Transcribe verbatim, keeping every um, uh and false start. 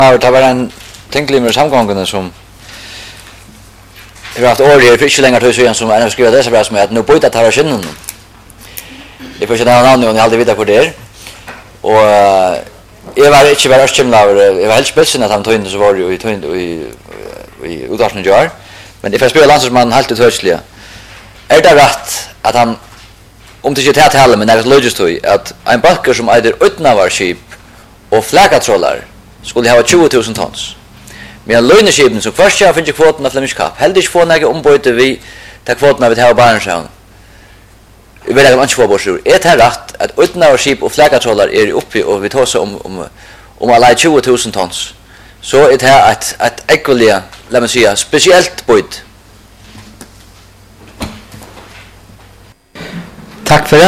Ja, det var en tänklig med samgångarna som jag har haft år här för inte längre till så igen som jag skriver det så bra som att nu borde ta skinnen. Det får inte någon annan jag aldrig vet på det. Och jag var inte bara skimlaver. Jag var helt spelsen att han tog in så var ju i tog in i i utdragningen gör. Men det är spela landsman helt utörsliga. Är det rätt att han om det inte heter men det är logiskt att en backer som äger utnavarskip och flaggatrollar skulle ha tjugo tusen tons. Men löneskipen som först jag finner kvoten av Flemish Cup. Heldig inte få några ombyte vi ta kvoten av ett här Barnsham. Vi vill inte få bort. Är det rätt att utnavarskip och flaggatrollar är uppe och vi tar så om om om alla tjugo tusen tons. Så är det här att att ekologia, låt mig säga, speciellt byte. Tack för det.